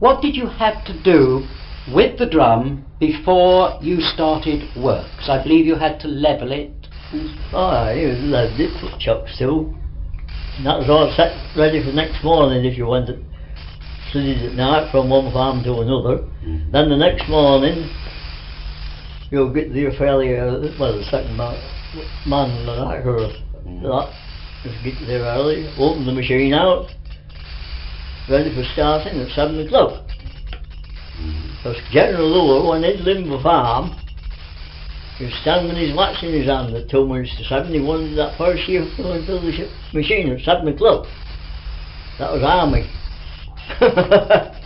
What did you have to do with the drum before you started work? Because I believe you had to level it. Aye, you levelled it, put chocks to. And that was all set ready for next morning if you went to slid at night from one farm to another. Then the next morning you'll get there fairly early, well the second man the night or that, just get there early, open the machine out, ready for starting at 7 o'clock. Because General Lower, when he'd live the farm, he was standing with his watch in his hand at 2 minutes to 7. He wanted that first shift to go and build the machine at 7 o'clock. That was army.